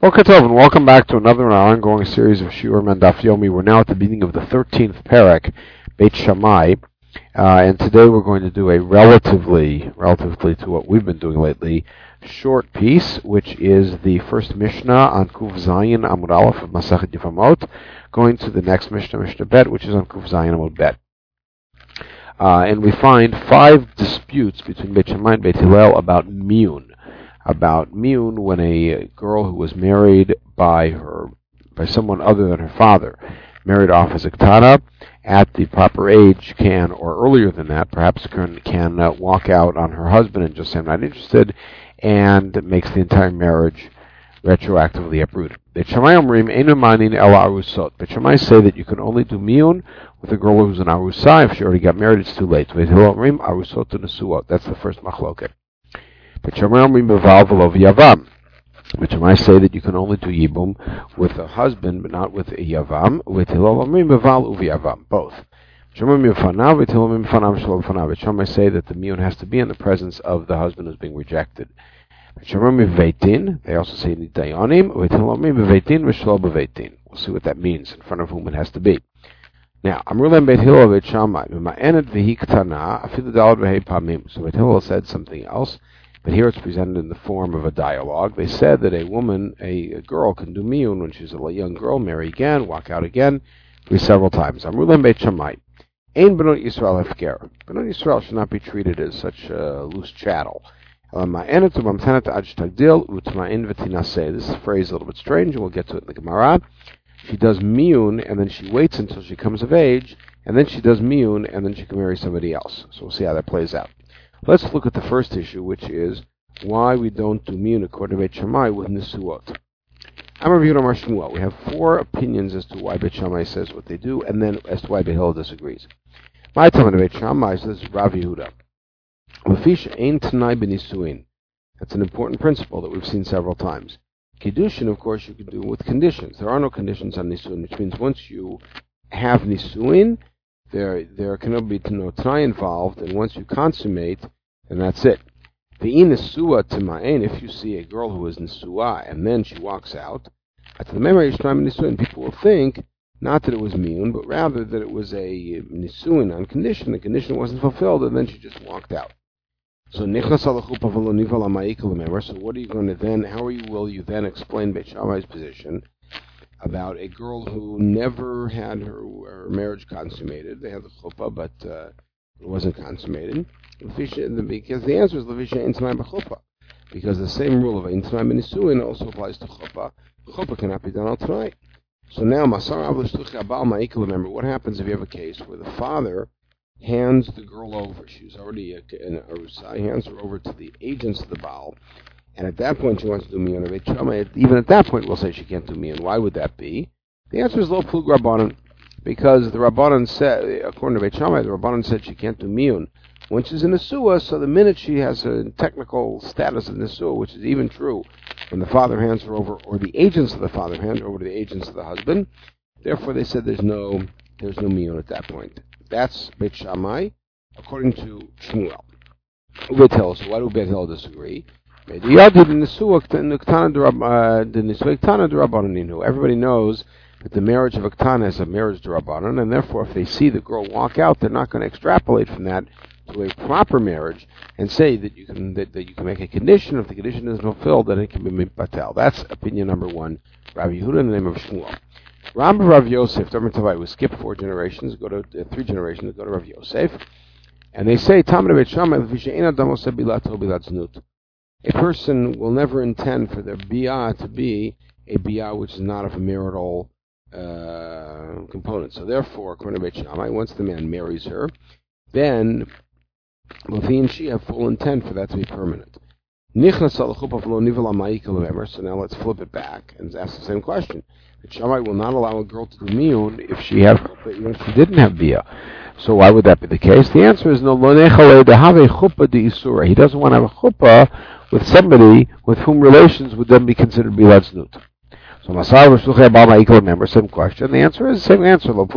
Well, Tov, and welcome back to another in our ongoing series of Shiurim and Daf Yomi. We're now at the beginning of the 13th parak, Beit Shammai, and today we're going to do a relatively to what we've been doing lately, short piece, which is the first Mishnah on Kuf Zayin Amud Aleph of Masachet Yevamot, going to the next Mishnah, Mishnah Bet, which is on Kuf Zayin Amud Bet. And we find 5 disputes between Beit Shammai and Beit Hillel about miyun. When a girl who was married by someone other than her father, married off as a ketana, at the proper age can, or earlier than that, perhaps can walk out on her husband and just say, I'm not interested, and makes the entire marriage retroactively uprooted. Beit Shammai say that you can only do miyun with a girl who's an arusa. If she already got married, it's too late. That's the first machloket. Beit Shammai say that you can only do yibum with a husband, but not with a yavam. With both. Beit Shammai say that the miyun has to be in the presence of the husband who's being rejected. They also say nidayanim. We'll see what that means, in front of whom it has to be. Now, Amrulam Beit Hillel Beit Shammai. So Beit Hillel said something else. But here it's presented in the form of a dialogue. They said that a girl can do miyun when she's a young girl, marry again, walk out again, several times. Amrulam Beit Shammai. Ein Benot Yisrael hefker. Benot Yisrael should not be treated as such loose chattel. This is a phrase a little bit strange, and we'll get to it in the Gemara. She does miyun, and then she waits until she comes of age, and then she does miyun, and then she can marry somebody else. So we'll see how that plays out. Let's look at the first issue, which is why we don't do miyun according to Beit Shammai with nisuot. We have 4 opinions as to why Beit Shammai says what they do, and then as to why Beit Hillel disagrees. My time to Beit Shammai says Rav Yehuda. That's an important principle that we've seen several times. Kiddushin, of course, you can do with conditions. There are no conditions on nisuin, which means once you have nisuin, there can be no t'nai involved, and once you consummate, then that's it. If you see a girl who is nisua and then she walks out, at the memory people will think not that it was miyun, but rather that it was a nisuin on condition. The condition wasn't fulfilled, and then she just walked out. So what are you going to then? Will you then explain Beit Shammai's position about a girl who never had her marriage consummated? They had the chuppah, but it wasn't consummated. Because the answer is Levisha Intanai b'chuppah. Because the same rule of Intanai b'nisuin also applies to chuppah. Chuppah cannot be done all tonight. So now, remember, what happens if you have a case where the father hands the girl over? She's already an arusa. He hands her over to the agents of the Baal. And at that point, she wants to do miyun. Even at that point, we'll say she can't do miyun. Why would that be? The answer is lo plug rabbanon, because the rabbanon said, according to Beit Shammai, the rabbanon said she can't do miyun when she's in nesua. So the minute she has a technical status of nesua, which is even true when the father hands her over, or the agents of the father hand her over to the agents of the husband, therefore they said there's no miyun at that point. That's Beit Shammai, according to Shmuel. Beit Hillel. So why do Beit Hillel disagree? Everybody knows that the marriage of a ketana is a marriage d'Rabbanan, and therefore if they see the girl walk out, they're not going to extrapolate from that to a proper marriage and say that you can make a condition. If the condition is fulfilled, then it can be mitbatel. That's opinion number 1. Rav Yehuda in the name of Shmuel. Rambam Rav Yosef, we skip 4 generations, go to 3 generations, go to Rav Yosef, and they say, a person will never intend for their biyah to be a biyah which is not of a marital component. So therefore, according to Beit Shammai, once the man marries her, then both he and she have full intent for that to be permanent. So now let's flip it back and ask the same question. Beit Shammai will not allow a girl to do miyun if she didn't have biyah. So why would that be the case? The answer is no. He doesn't want to have a chuppah with somebody with whom relations would then be considered bilad znut. So remember, same question. The answer is the same answer. Once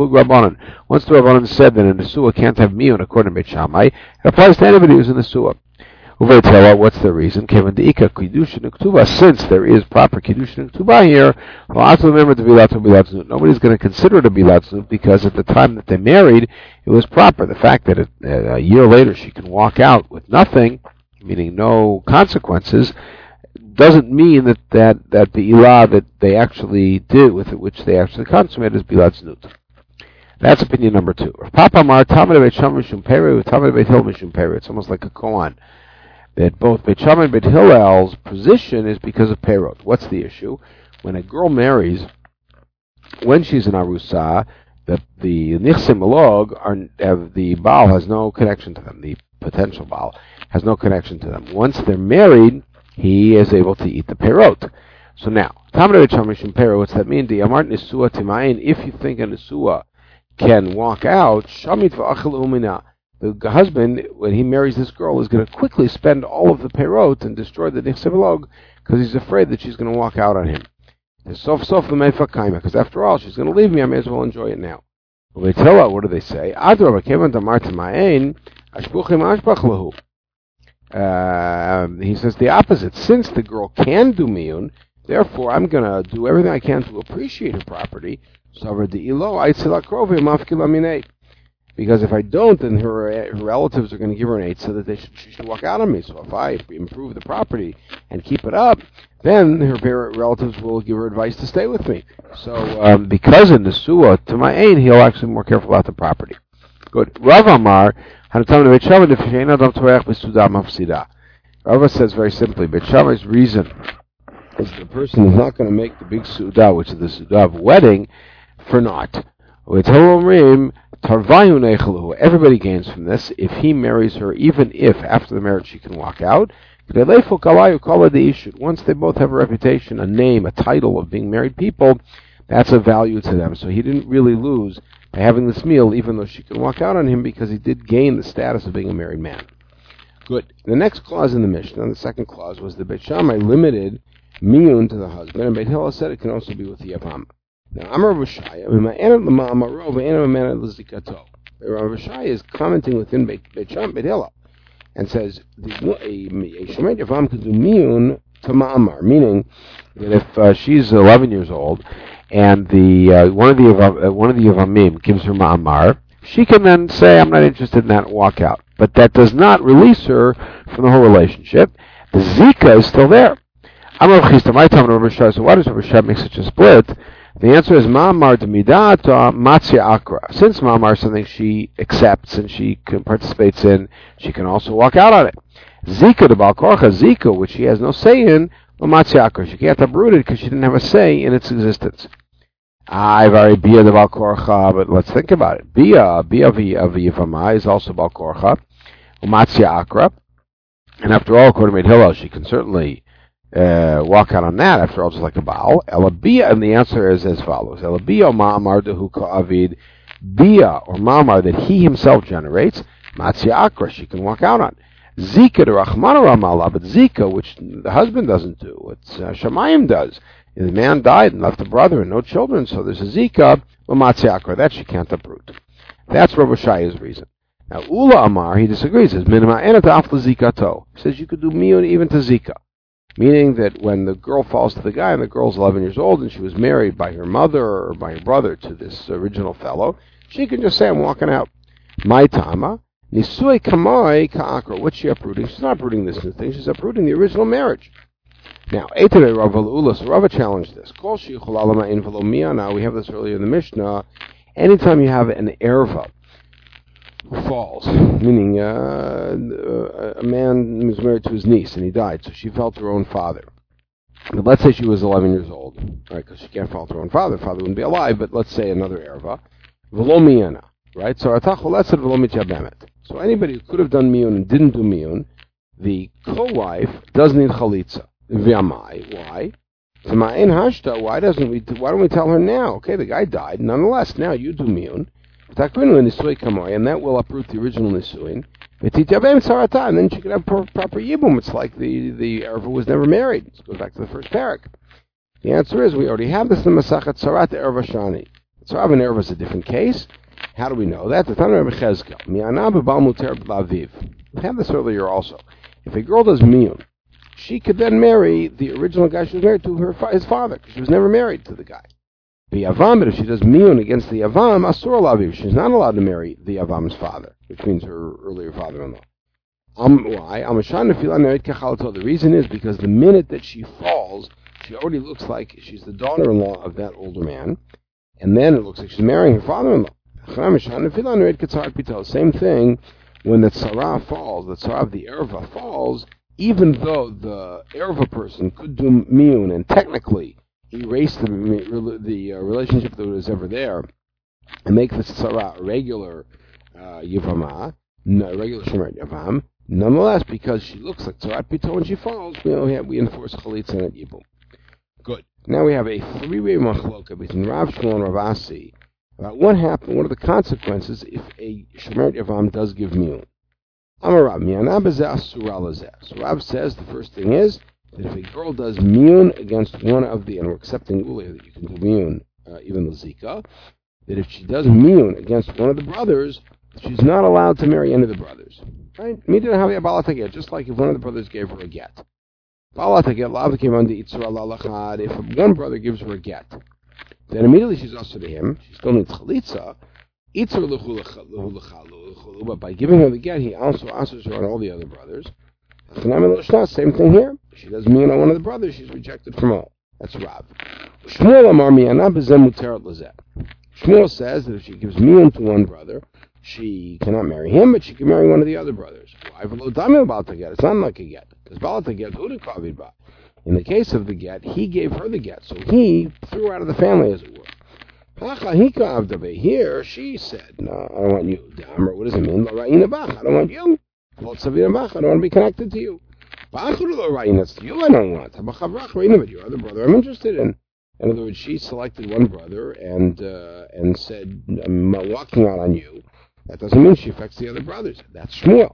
the Rabbanan said that a nesua can't have miyun according to Beit Shammai, it applies to anybody who's in nesua. Uveitela, what's the reason? Kevin Deika Kiddushin Uktuba, since there is proper Kiddushin Uktuba here, nobody's going to consider it a Bilat because at the time that they married, it was proper. The fact that a year later she can walk out with nothing, meaning no consequences, doesn't mean that the ilah that they actually did with it, which they actually consummated, is Bilat Znut. That's opinion number 2. Papa Mar Tamid Beit Shammai Mishum Peri, Tamid Beit Hillel Mishum Peri. It's almost like a koan. That both Beit Shammai and Beit Hillel's position is because of Perot. What's the issue? When a girl marries, when she's an Arusa, the Nichsim Malog, the Baal has no connection to them. The potential Baal has no connection to them. Once they're married, he is able to eat the Perot. So now, Tamid Beit Shammai Mishum Peri, what's that mean? The Amart Nisua Timayin, if you think a Nisua can walk out, Shamit v'achel umina. The husband, when he marries this girl, is going to quickly spend all of the perot and destroy the nichsevelog because he's afraid that she's going to walk out on him. Sof the meifakaima, because after all, she's going to leave me. I may as well enjoy it now. They tell her, what do they say? He says the opposite. Since the girl can do miyun, therefore I'm going to do everything I can to appreciate her property. Because if I don't, then her relatives are going to give her an 8 so that she should walk out on me. So if I improve the property and keep it up, then her relatives will give her advice to stay with me. So because in the Suah, to my ain, he'll actually be more careful about the property. Good. Rav Amar, Rava says very simply, Beit Shammai's reason is the person is not going to make the big Sudah, which is the Sudah of wedding, for naught. Everybody gains from this if he marries her, even if after the marriage she can walk out. Once they both have a reputation, a name, a title of being married people, that's a value to them. So he didn't really lose by having this meal, even though she can walk out on him, because he did gain the status of being a married man. Good. The next clause in the Mishnah, the second clause, was that Beit Shammai limited miyun to the husband, and Beit Hillel said it can also be with the Yavam. Now, Amar Rav Shaya, Rav Shaya is commenting within Beit Hillel and says a Shemayt Yavam could do miyun to ma'amar, meaning that if she's 11 years old and one of the Yavamim gives her ma'amar, she can then say, I'm not interested in that, and walk out. But that does not release her from the whole relationship. The Zika is still there. Amar Rav Chisda, my time to Rav Shaya. So why does Rav Shaya make such a split? The answer is Ma'amar D'Midata Matzia Akra. Since Ma'amar is something she accepts and she participates in, she can also walk out on it. Zika de Balkorcha, Zika, which she has no say in, Matzia Akra. She can't uproot it because she didn't have a say in its existence. Very Bia de Balkorcha, but let's think about it. Bia of Yivama is also Balkorcha, Matzia Akra. And after all, according to Beit Hillel, she can certainly walk out on that, after all, just like a Baal. Elabia, and the answer is as follows. Elabia ma'amar dehu ka'avid, bia, or ma'amar, that he himself generates, matzia akra, she can walk out on. Zika de rachmana ramala, but Zika, which the husband doesn't do, what Shamayim does. The man died and left a brother and no children, so there's a Zika, matzia akra, that she can't uproot. That's Rav Shaya's reason. Now, Ula Amar, he disagrees. He says, minima enat afla zikato. He says you could do miyun even to Zika. Meaning that when the girl falls to the guy, and the girl's 11 years old, and she was married by her mother or by her brother to this original fellow, she can just say, I'm walking out. My tama, nisui kamai ka'akra. What's she uprooting? She's not uprooting this new thing, she's uprooting the original marriage. Now, Eitare Rav Ula, so Rava challenged this. Kol sheichol alama in velo miyah. Now, we have this earlier in the Mishnah. Anytime you have an erva who falls, meaning a man was married to his niece and he died, so she fell to her own father. But let's say she was 11 years old, right? Because she can't fall to her own father. Father wouldn't be alive. But let's say another erva, v'lo miyana, right? So atachol v'lo mityabemet. So anybody who could have done miyun and didn't do miyun, the co-wife does need chalitza. V'amai, why? T'ma'in hashta. Why don't we tell her now? Okay, the guy died. Nonetheless, now you do miyun. And that will uproot the original nisuin. And then she could have proper yibum. It's like the erva was never married. Let's go back to the first parak. The answer is we already have this in Masachet Sarat Erva Shani. Tzarav and erva is a different case. How do we know that? The Tana Rebbe Chezkel. We had this earlier also. if a girl does miyun, she could then marry the original guy she was married to, his father, because she was never married to the guy. The Yavam, but if she does miyun against the Yavam, Asur Laviv, she's not allowed to marry the Yavam's father, which means her earlier father-in-law. Why? The reason is because the minute that she falls, she already looks like she's the daughter-in-law of that older man, and then it looks like she's marrying her father-in-law. Same thing when the tzara falls, the tzara of the erva falls, even though the erva person could do miyun and technically erase the relationship that was ever there and make the tzara a regular yavama, regular shemer yavam. Nonetheless, because she looks like Tzarat Pito when she falls, we enforce Chalitza and Yibum. Good. Now we have a three-way machloka between Rav Shmuel and Rav Asi about what happened, what are the consequences if a Shemer Yavam does give miyun. Amar Rav, Mi'ana b'zeh asura l'zeh. So Rav says the first thing is that if a girl does miyun against one of the, and we're accepting Uli that you can do miyun, even l'zika, that if she does miyun against one of the brothers, she's not allowed to marry any of the brothers. Right? Just like if one of the brothers gave her a get. If one brother gives her a get, then immediately she's also to him. She still needs chalitza. But by giving her the get, he also asks her on all the other brothers. Same thing here. She does miyun on one of the brothers, she's rejected from all. That's Rav. Shmuel says that if she gives miyun to one brother, she cannot marry him, but she can marry one of the other brothers. Why? It's not like a get. Because in the case of the get, he gave her the get, so he threw her out of the family, as it were. Here, she said, no, I don't want you. What does it mean? I don't want you. I don't want to be connected to you. That's you I don't want. But your other brother I'm interested in. In other words, she selected one brother and said, I'm walking out on you. That doesn't mean she affects the other brothers. That's Shmuel.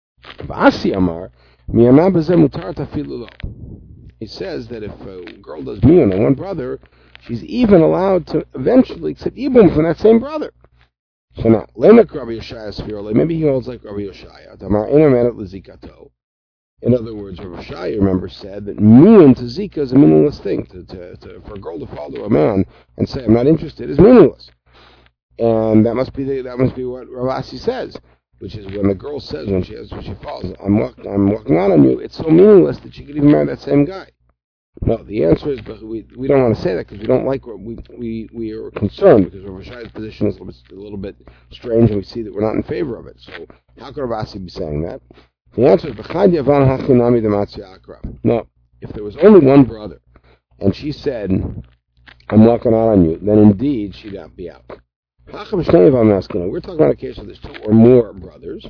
He says that if a girl does miyun on one brother, she's even allowed to eventually accept ibum from that same brother. So now, maybe he holds like Rabbi Yoshaya. In other words, Rabbi Yoshaya, remember, said that miyun to zika is a meaningless thing. For a girl to fall to a man and say, I'm not interested, is meaningless. And that must be what Rav Asi says, which is when the girl says when she falls, I'm walking out on you. It's so meaningless that she could even marry that same guy. No, the answer is, but we don't want to say that because we don't like what we are concerned because Rav Ashi's position is a little bit strange, and we see that we're not in favor of it. So how could Rav Asi be saying that? The answer is no. If there was only one brother, and she said, I'm walking out on you, then indeed she'd not be out. We're talking about a case where there's two or more brothers.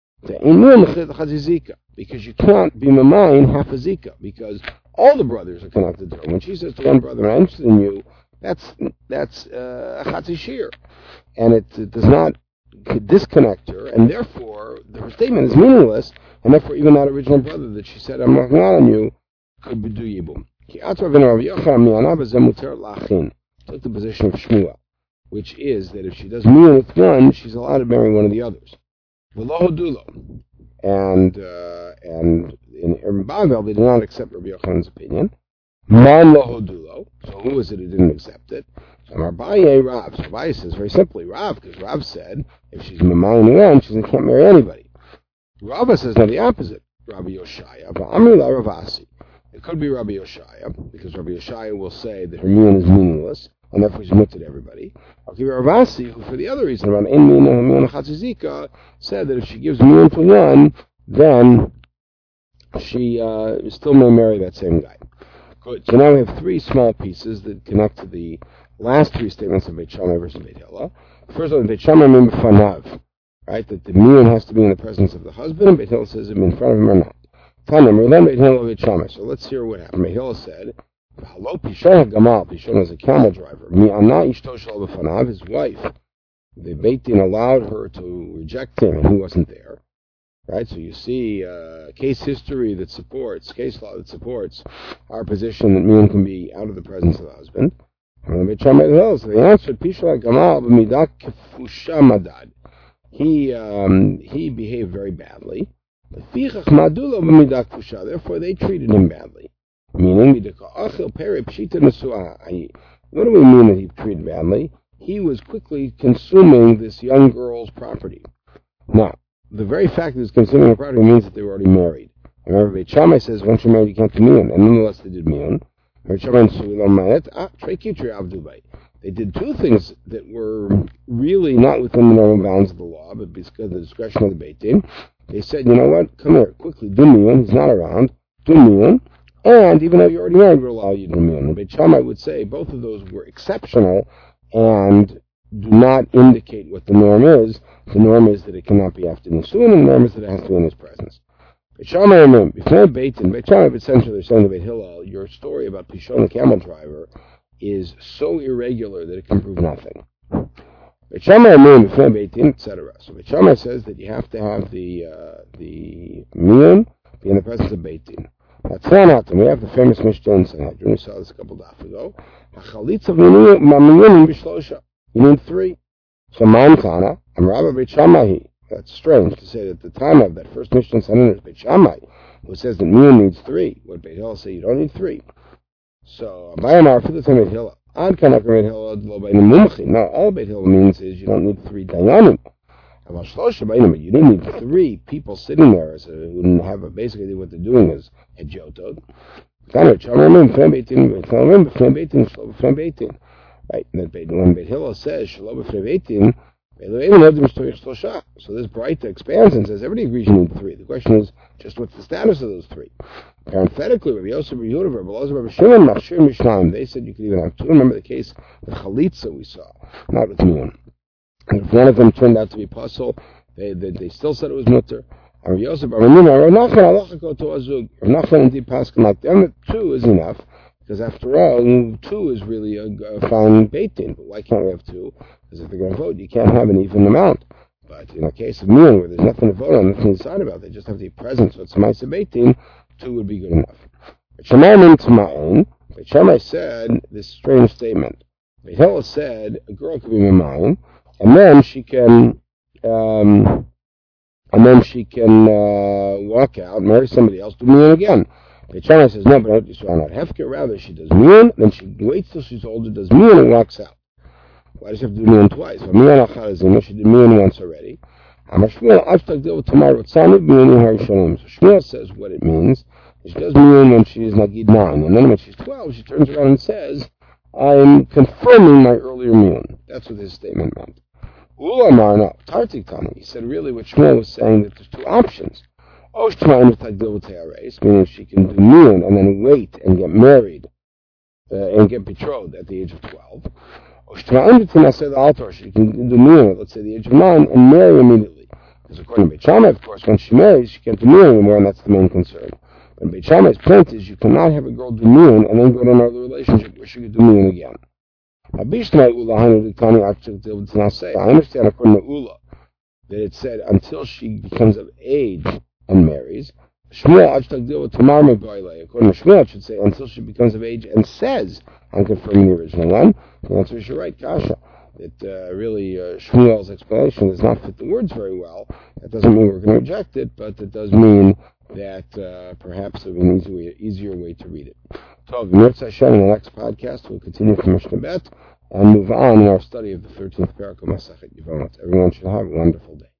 Because you can't be mamayin half a zika, because all the brothers are connected to her. When she says to one brother, I'm interested in you, that's a chatzi shir. And it does not disconnect her, and therefore her statement is meaningless, and therefore even that original brother that she said, I'm walking out on you, could be do yibum. Took the position of Shmuel, which is that if she does miyun with one, she's allowed to marry one of the others. And in Bavel, they did not accept Rabbi Yochanan's opinion. Man lohodulo. So who is it who didn't accept it? So Abaye Rav. So Abaye says very simply Rav, because Rav said if she's mamayin one, she can't marry anybody. Rava says no, the opposite. Rabbi Yoshaya. Va'amrila Ravasi. It could be Rabbi Yoshaya, because Rabbi Yoshaya will say that her miyun is meaningless, and therefore she's mutter to everybody. Ravasi, who for the other reason about ein miyun chatzizika, said that if she gives miyun to one, then she still may marry that same guy. Good. So now we have three small pieces that connect to the last three statements of Beit Shammai versus Beit Hillel. First one, Beit Shammai means b'fanav, right? That the miyun has to be in the presence of the husband, and Beit Hillel says it in front of him or not. So let's hear what happened. Beit Hillel said, Pishon is a camel driver. His wife, the Beit Din allowed her to reject him, and he wasn't there. Right? So you see case history that supports, case law that supports our position that miyun can be out of the presence of the husband. And Beit Shammai Hillel, so they answered, Pishon Gamal b'midah kefusha madad. He behaved very badly. Therefore, they treated him badly. Meaning, what do we mean that he treated badly? He was quickly consuming this young girl's property. Now, the very fact that he's consuming her property means that they were already married. Remember, Beit Shammai says once you're married, you can't do miyun, and nonetheless they did miyun. They did two things that were really not within the normal bounds of the law, but because of the discretion of the Beit Din. They said, you know what, come here, quickly, do miyun, he's not around, do miyun, and even though you're already married, we'll allow you to do miyun. And Beit Shammai would say both of those were exceptional and do not indicate what the norm is. The norm is that it cannot be after Nisuin, and the norm is that it has to be in his presence. Beit Shammai essentially saying to Beit Hillel, your story about Pishon the camel driver is so irregular that it can prove nothing. Beit Shammai etc. So Beit Shammai says that you have to have the miyun be in the presence of Beit Din. That's not. We have the famous Mishnah in Sanhedrin. We saw this a couple of days ago. You need three. So Ma'amtana, Amrava Beit Shammai. That's strange to say that at the time of that first Mishnah in Sanhedrin is Beit Shammai, who says that miyun needs three. What Beit Hillel say you don't need three. So Abayamar for the time Beit Hillel. Now, all Beit Hillel means is you don't need three dayanim. You don't need three people sitting there who have basically what they're doing is hedjotod. Right? When Beit Hillel says shelo b'fnei Beit Din, so this Breita expands and says everybody agrees you need three. The question is just what's the status of those three? Parenthetically, Rabbi Yosef, Rabbi Yehuda, Rabbi Elazar, Rabbi Shimon, Machshir Mishnayim. They said you could even have two. Remember the case with Chalitza we saw, not with miyun. And if one of them turned out to be puzzle, they still said it was mutter. And Rabbi Yosef, Rabbi Nachman indeed paskin like them. Two is enough. Because after all, two is really a fine Beit Din. But why can't we have two? Because if they're going to vote, you can't have an even amount. But in a case of miyun, where there's nothing to vote on, nothing to decide about, they just have to be present. So it's a Ma'aseh Beit Din, two would be good enough. Beit Shammai said this strange statement. Beit Hillel said a girl could be mamayin, and then she can walk out, marry somebody else, do miyun again. Beit Shammai says, no, but not hefker. Rather, she does miyun, then she waits till she's older, does miyun, and walks out. Why does she have to do miyun twice? She did miyun once already. So Shmuel says what it means. She does miyun when she is nagid 9, and then when she's 12, she turns around and says, I'm confirming my earlier miyun. That's what his statement meant. Ulamar, no, Tartik Tani. He said really what Shmuel was saying, that there's two options. Meaning she can do miyun and then wait and get married and get betrothed at the age of 12. She can do miyun, let's say the age of 9, and marry immediately. Because according to Beit Shammai, of course, when she marries, she can't do miyun anymore, and that's the main concern. But Beit Shammai's point is you cannot have a girl do miyun and then go to another relationship where she could do miyun again. I understand according to Ula that it said until she becomes of age and marries. Shmuel, according to Shmuel, it should say until she becomes of age and says, I'm confirming the original one. The answer is you're right, Kasha. That really Shmuel's explanation does not fit the words very well. That doesn't mean we're going to reject it, but it does mean that perhaps it would be an easier way to read it. So, in the next podcast, we'll continue from Mishnah Bet and move on in our study of the 13th parak of Masechet Yevamot. Everyone should have a wonderful day.